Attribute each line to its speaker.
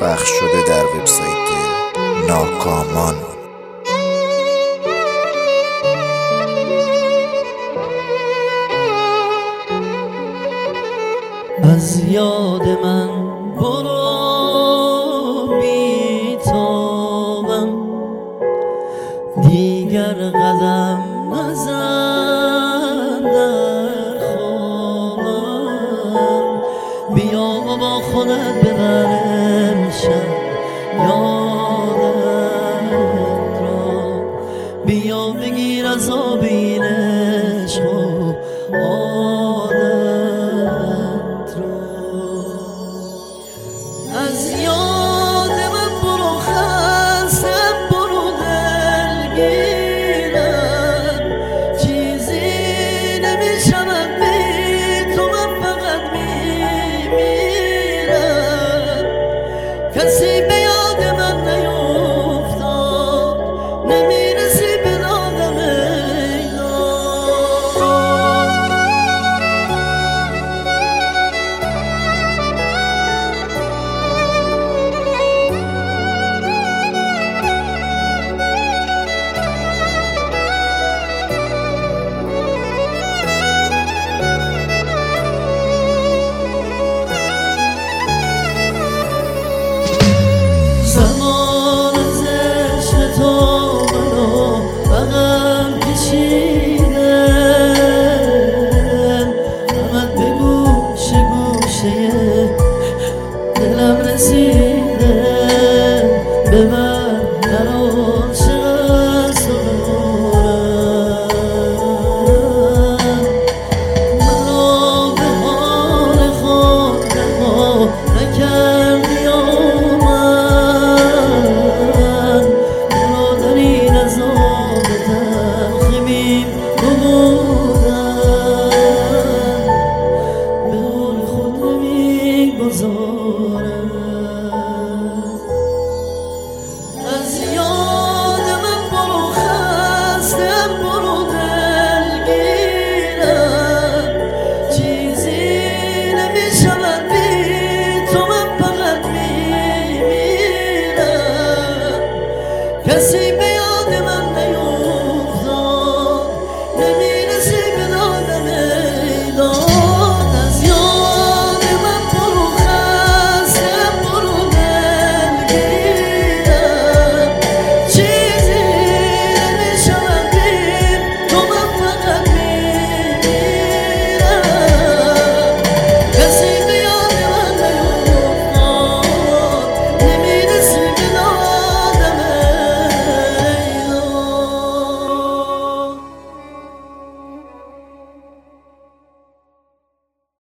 Speaker 1: پخش شده در وبسایت ناکامان.
Speaker 2: از یاد من برو بی‌تابم، دیگر قدم نزن در خوابم. بیا و با خودت ببر امشب یادت را، بیا بگیر از آب این عشق و عادت را. از یاد من برو خستم، برو دلگیرم، چیزی نمیشود بی تو، من فقط میمیرم. کسی به یاد من نیفتاد، نمیرسی به دادم زمان از عشق تو منو بغل کشیده، غمت به گوشه گوشه دلم رسیده. به من در عاشق از تو ببرم، منو به حال خود رها نکردی و من دل و دلی نزاد تلخی بیم گمودم.